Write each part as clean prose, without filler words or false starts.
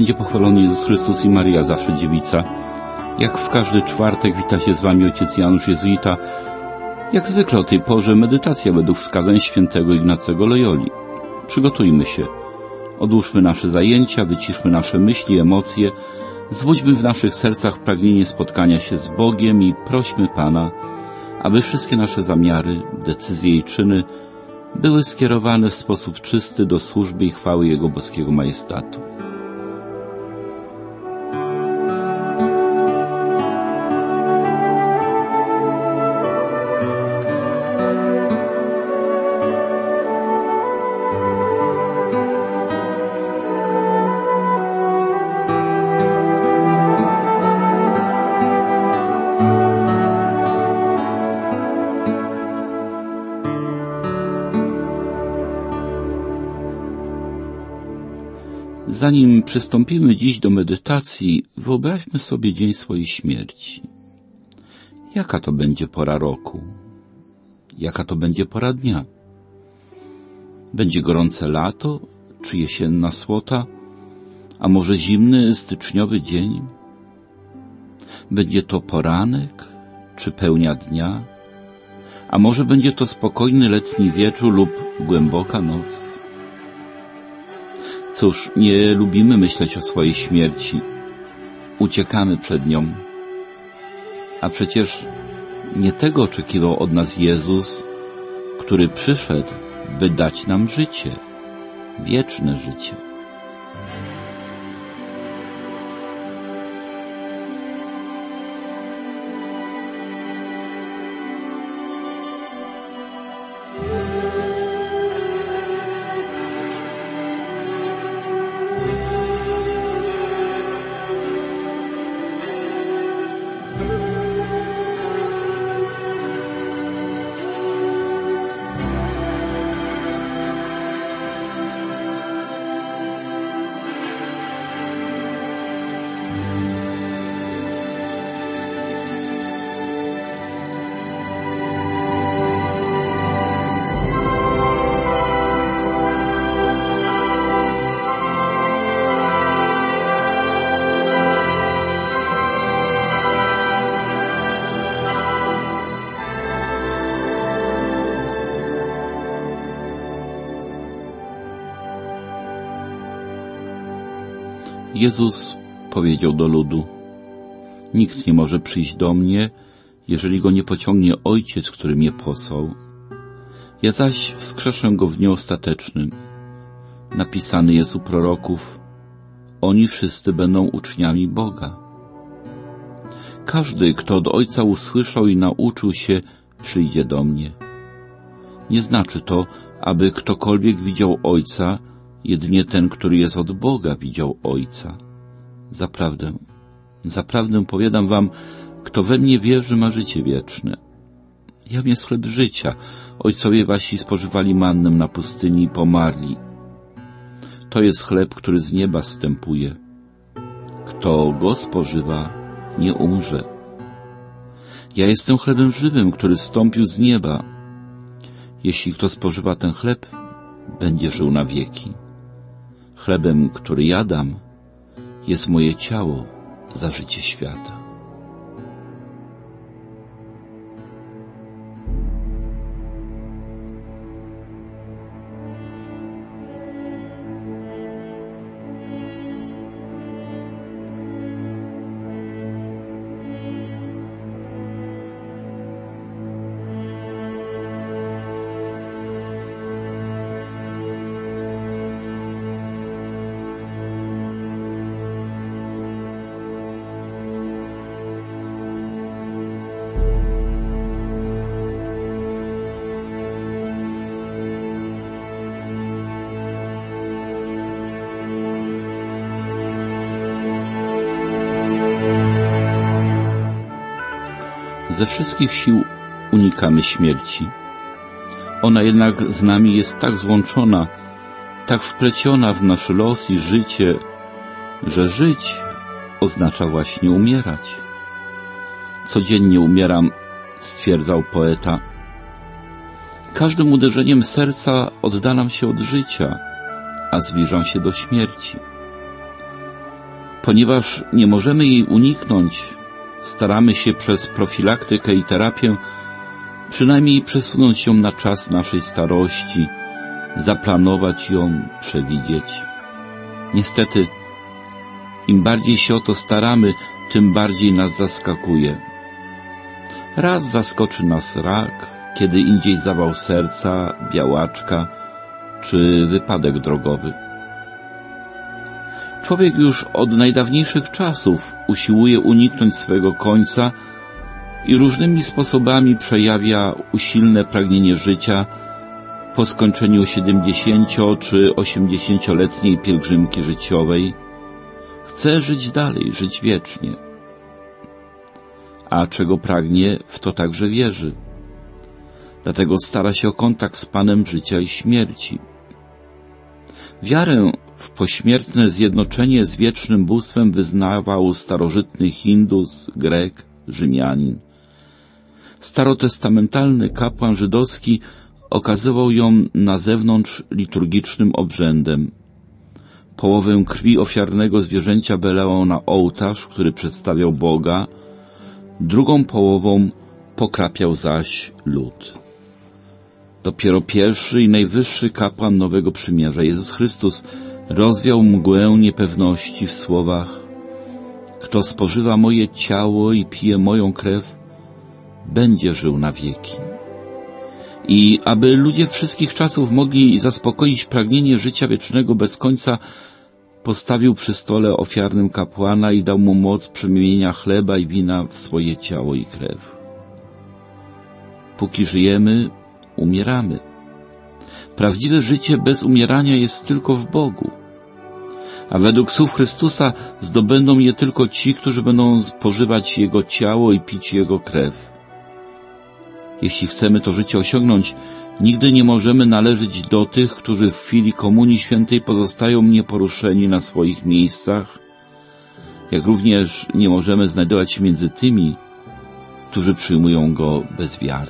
będzie pochwalony Jezus Chrystus i Maryja, zawsze dziewica. Jak w każdy czwartek wita się z wami ojciec Janusz Jezuita. Jak zwykle o tej porze medytacja według wskazań świętego Ignacego Loyoli. Przygotujmy się. Odłóżmy nasze zajęcia, wyciszmy nasze myśli, emocje. Zbudźmy w naszych sercach pragnienie spotkania się z Bogiem i prośmy Pana, aby wszystkie nasze zamiary, decyzje i czyny były skierowane w sposób czysty do służby i chwały Jego boskiego majestatu. Zanim przystąpimy dziś do medytacji, wyobraźmy sobie dzień swojej śmierci. Jaka to będzie pora roku? Jaka to będzie pora dnia? Będzie gorące lato, czy jesienna słota, a może zimny, styczniowy dzień? Będzie to poranek, czy pełnia dnia? A może będzie to spokojny letni wieczór lub głęboka noc? Cóż, nie lubimy myśleć o swojej śmierci. Uciekamy przed nią. A przecież nie tego oczekiwał od nas Jezus, który przyszedł, by dać nam życie, wieczne życie. Jezus powiedział do ludu: nikt nie może przyjść do mnie, jeżeli go nie pociągnie Ojciec, który mnie posłał. Ja zaś wskrzeszę go w dniu ostatecznym. Napisany jest u proroków: oni wszyscy będą uczniami Boga. Każdy, kto od Ojca usłyszał i nauczył się, przyjdzie do mnie. Nie znaczy to, aby ktokolwiek widział Ojca, jedynie ten, który jest od Boga, widział Ojca. Zaprawdę powiadam wam, kto we mnie wierzy, ma życie wieczne. Jam jest chleb życia. Ojcowie wasi spożywali mannę na pustyni i pomarli. To jest chleb, który z nieba zstępuje. Kto go spożywa, nie umrze. Ja jestem chlebem żywym, który zstąpił z nieba. Jeśli kto spożywa ten chleb, będzie żył na wieki. Chlebem, który ja dam, jest moje ciało za życie świata. Ze wszystkich sił unikamy śmierci. Ona jednak z nami jest tak złączona, tak wpleciona w nasz los i życie, że żyć oznacza właśnie umierać. Codziennie umieram, stwierdzał poeta. Każdym uderzeniem serca oddalam się od życia, a zbliżam się do śmierci. Ponieważ nie możemy jej uniknąć, staramy się przez profilaktykę i terapię przynajmniej przesunąć ją na czas naszej starości, zaplanować ją, przewidzieć. Niestety, im bardziej się o to staramy, tym bardziej nas zaskakuje. Raz zaskoczy nas rak, kiedy indziej zawał serca, białaczka czy wypadek drogowy. Człowiek już od najdawniejszych czasów usiłuje uniknąć swego końca i różnymi sposobami przejawia usilne pragnienie życia po skończeniu 70 czy 80-letniej pielgrzymki życiowej. Chce żyć dalej, żyć wiecznie. A czego pragnie, w to także wierzy. Dlatego stara się o kontakt z Panem życia i śmierci. Wiarę w pośmiertne zjednoczenie z wiecznym bóstwem wyznawał starożytny Hindus, Grek, Rzymianin. Starotestamentalny kapłan żydowski okazywał ją na zewnątrz liturgicznym obrzędem. Połowę krwi ofiarnego zwierzęcia wylał na ołtarz, który przedstawiał Boga, drugą połową pokrapiał zaś lud. Dopiero pierwszy i najwyższy kapłan Nowego Przymierza, Jezus Chrystus, rozwiał mgłę niepewności w słowach: kto spożywa moje ciało i pije moją krew, będzie żył na wieki. I aby ludzie wszystkich czasów mogli zaspokoić pragnienie życia wiecznego bez końca, postawił przy stole ofiarnym kapłana i dał mu moc przemienienia chleba i wina w swoje ciało i krew. Póki żyjemy, umieramy. Prawdziwe życie bez umierania jest tylko w Bogu. A według słów Chrystusa zdobędą je tylko ci, którzy będą spożywać Jego ciało i pić Jego krew. Jeśli chcemy to życie osiągnąć, nigdy nie możemy należeć do tych, którzy w chwili Komunii Świętej pozostają nieporuszeni na swoich miejscach, jak również nie możemy znajdować się między tymi, którzy przyjmują Go bez wiary.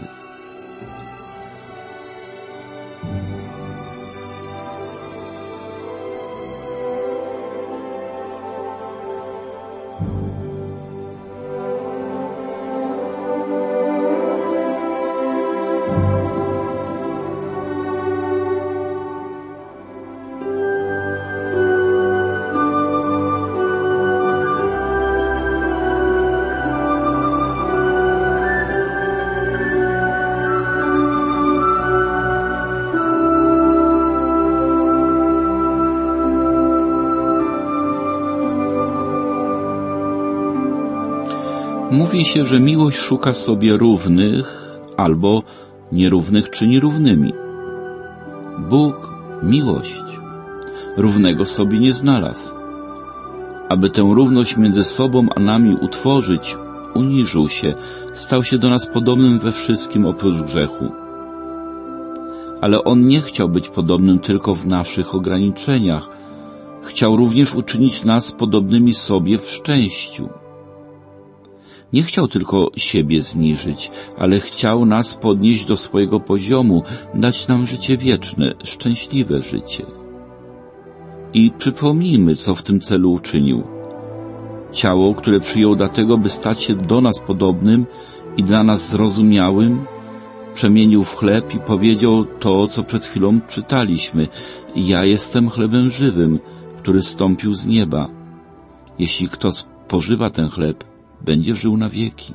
Mówi się, że miłość szuka sobie równych albo nierównych czyni równymi. Bóg, miłość, równego sobie nie znalazł. Aby tę równość między sobą a nami utworzyć, uniżył się, stał się do nas podobnym we wszystkim oprócz grzechu. Ale On nie chciał być podobnym tylko w naszych ograniczeniach. Chciał również uczynić nas podobnymi sobie w szczęściu. Nie chciał tylko siebie zniżyć, ale chciał nas podnieść do swojego poziomu, dać nam życie wieczne, szczęśliwe życie. I przypomnijmy, co w tym celu uczynił. Ciało, które przyjął dlatego, by stać się do nas podobnym i dla nas zrozumiałym, przemienił w chleb i powiedział to, co przed chwilą czytaliśmy: ja jestem chlebem żywym, który zstąpił z nieba. Jeśli kto spożywa ten chleb, będzie żył na wieki.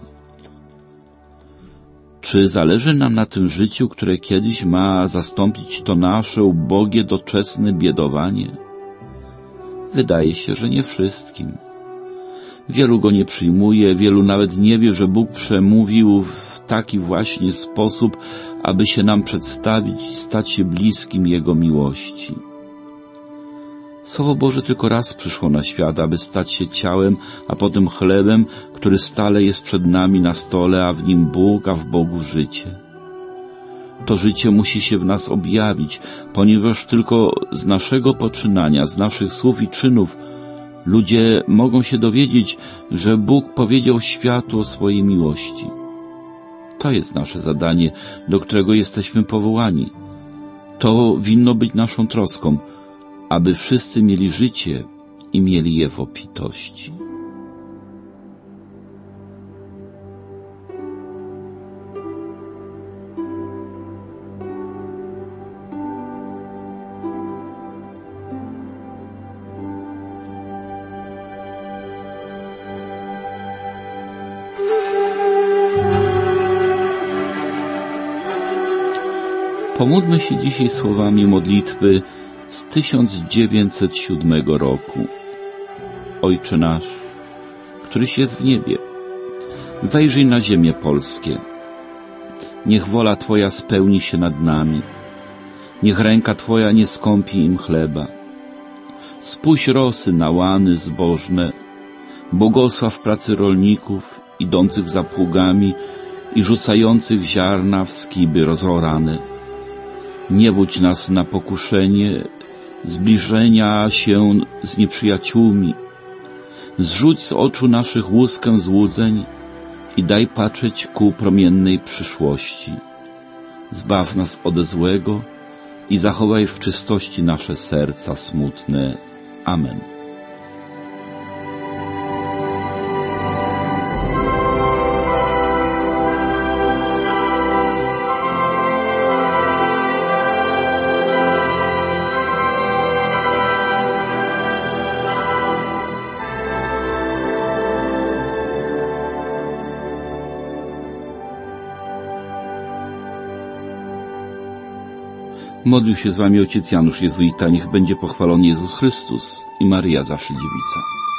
Czy zależy nam na tym życiu, które kiedyś ma zastąpić to nasze ubogie, doczesne biedowanie? Wydaje się, że nie wszystkim. Wielu go nie przyjmuje, wielu nawet nie wie, że Bóg przemówił w taki właśnie sposób, aby się nam przedstawić i stać się bliskim Jego miłości. Słowo Boże tylko raz przyszło na świat, aby stać się ciałem, a potem chlebem, który stale jest przed nami na stole, a w nim Bóg, a w Bogu życie. To życie musi się w nas objawić, ponieważ tylko z naszego poczynania, z naszych słów i czynów ludzie mogą się dowiedzieć, że Bóg powiedział światu o swojej miłości. To jest nasze zadanie, do którego jesteśmy powołani. To winno być naszą troską, aby wszyscy mieli życie i mieli je w obfitości. Pomódlmy się dzisiaj słowami modlitwy z 1907 roku. Ojcze nasz, któryś jest w niebie, wejrzyj na ziemię polskie. Niech wola Twoja spełni się nad nami. Niech ręka Twoja nie skąpi im chleba. Spuść rosy na łany zbożne, błogosław pracy rolników, idących za pługami i rzucających ziarna w skiby rozorane. Nie budź nas na pokuszenie zbliżenia się z nieprzyjaciółmi. Zrzuć z oczu naszych łuskę złudzeń i daj patrzeć ku promiennej przyszłości. Zbaw nas od złego i zachowaj w czystości nasze serca smutne. Amen. Modlił się z wami ojciec Janusz Jezuita. Niech będzie pochwalony Jezus Chrystus i Maryja zawsze Dziewica.